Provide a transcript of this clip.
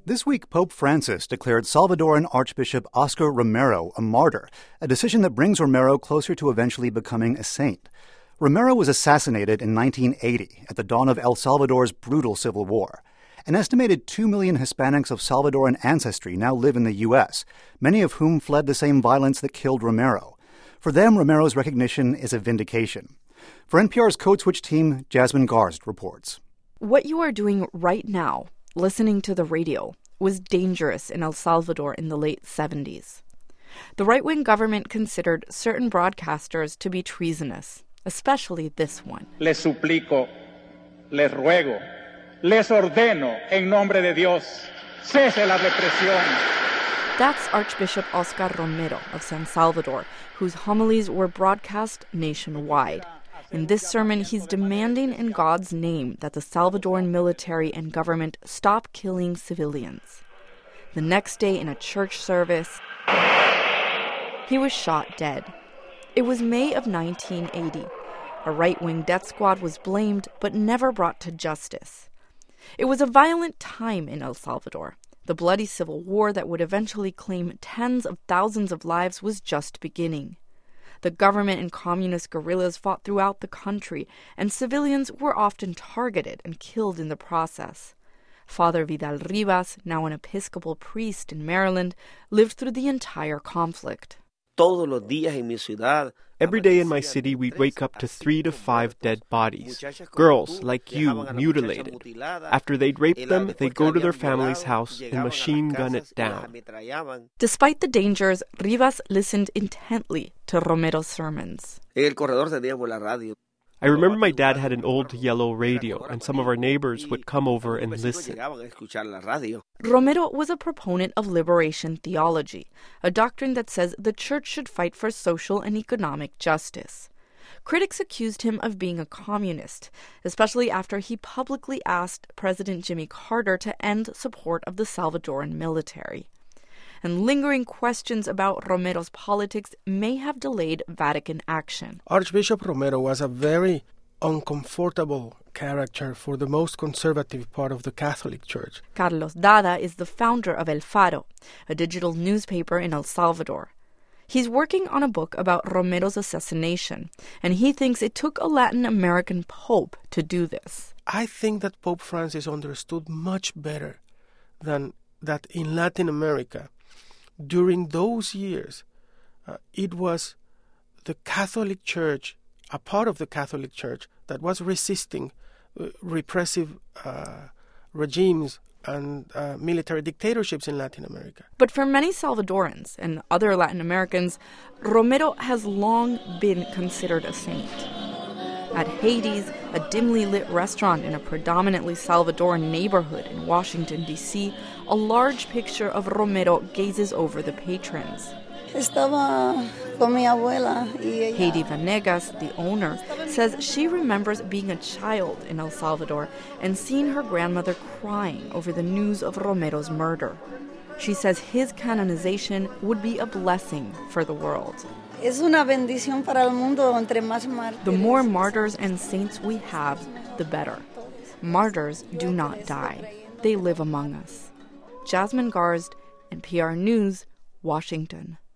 This week, Pope Francis declared Salvadoran Archbishop Oscar Romero a martyr, a decision that brings Romero closer to eventually becoming a saint. Romero was assassinated in 1980 at the dawn of El Salvador's brutal civil war. An estimated 2 million Hispanics of Salvadoran ancestry now live in the U.S., many of whom fled the same violence that killed Romero. For them, Romero's recognition is a vindication. For NPR's Code Switch team, Jasmine Garsd reports. What you are doing right now, listening to the radio, was dangerous in El Salvador in the late 70s. The right-wing government considered certain broadcasters to be treasonous, especially this one. Les suplico, les ruego, les ordeno en nombre de Dios, cese la represión. That's Archbishop Oscar Romero of San Salvador, whose homilies were broadcast nationwide. In this sermon, he's demanding in God's name that the Salvadoran military and government stop killing civilians. The next day in a church service, he was shot dead. It was May of 1980. A right-wing death squad was blamed but never brought to justice. It was a violent time in El Salvador. The bloody civil war that would eventually claim tens of thousands of lives was just beginning. The government and communist guerrillas fought throughout the country, and civilians were often targeted and killed in the process. Father Vidal Rivas, now an Episcopal priest in Maryland, lived through the entire conflict. Every day in my city, we'd wake up to 3 to 5 dead bodies. Girls, like you, mutilated. After they'd rape them, they'd go to their family's house and machine gun it down. Despite the dangers, Rivas listened intently to Romero's sermons. I remember my dad had an old yellow radio, and some of our neighbors would come over and listen. Romero was a proponent of liberation theology, a doctrine that says the church should fight for social and economic justice. Critics accused him of being a communist, especially after he publicly asked President Jimmy Carter to end support of the Salvadoran military. And lingering questions about Romero's politics may have delayed Vatican action. Archbishop Romero was a very uncomfortable character for the most conservative part of the Catholic Church. Carlos Dada is the founder of El Faro, a digital newspaper in El Salvador. He's working on a book about Romero's assassination, and he thinks it took a Latin American pope to do this. I think that Pope Francis understood much better than that in Latin America, during those years, it was the Catholic Church, a part of the Catholic Church, that was resisting repressive regimes and military dictatorships in Latin America. But for many Salvadorans and other Latin Americans, Romero has long been considered a saint. At Hades, a dimly lit restaurant in a predominantly Salvadoran neighborhood in Washington, D.C., a large picture of Romero gazes over the patrons. Heidi Vanegas, the owner, says she remembers being a child in El Salvador and seeing her grandmother crying over the news of Romero's murder. She says his canonization would be a blessing for the world. The more martyrs and saints we have, the better. Martyrs do not die. They live among us. Jasmine Garsd, NPR News, Washington.